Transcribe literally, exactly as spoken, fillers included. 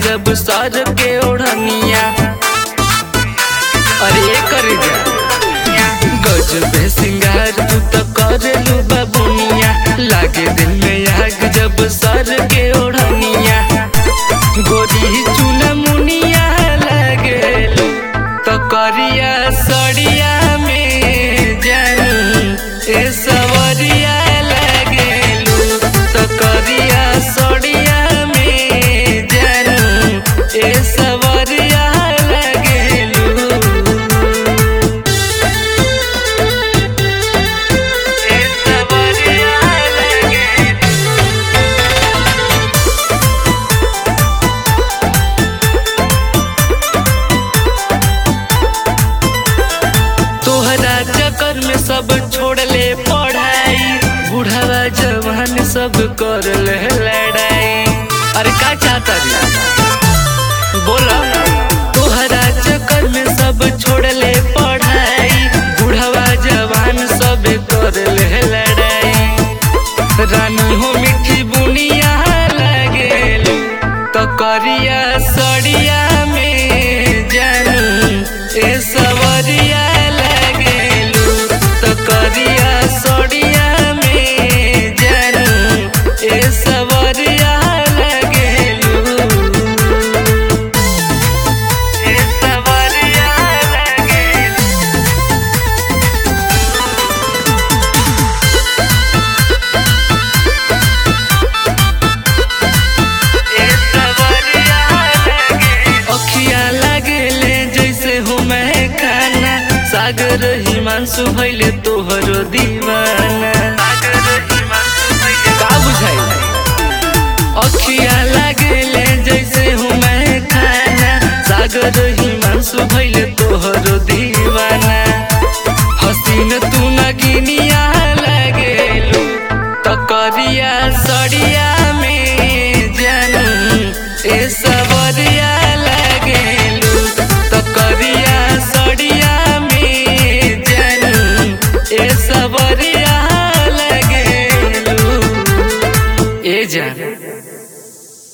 जब सर के ओढ़निया। अरे कर जा गजबे सिंगार तू तो करेलू बबुनिया, लागे दिल में आग जब सर के ओढ़निया। गोरी चुना मुनिया लागेलू तो करिया सड़िया में जानू ए सवरिया लागेलू तो करिया सड़िया में जानू ए सवरिया लागेलू। ए सवरिया लागेलू। तोहरा चक्कर में सब छोड़ ले पढ़ाई, बुढ़ावा जवान सब कर ले लड़ाई। अरे का चाहता रे बोला। तोहरा चक्कर में सब छोड़ ले पढ़ाई, बुढ़ावा जवान सब कर ले लड़ाई। रानी हो मिठी बुनिया लागेलू तो करिया सड़िया में जानू ए सवरिया लागेलू तो करिया सड़िया में जानू ए सवरिया लागेलू। ए सवरिया लागेलू। ए सवरिया लागेलू। अखिया लागेले जैसे हो मैं खाना, सागर हिमांशु भइले तोहरो दीवाना।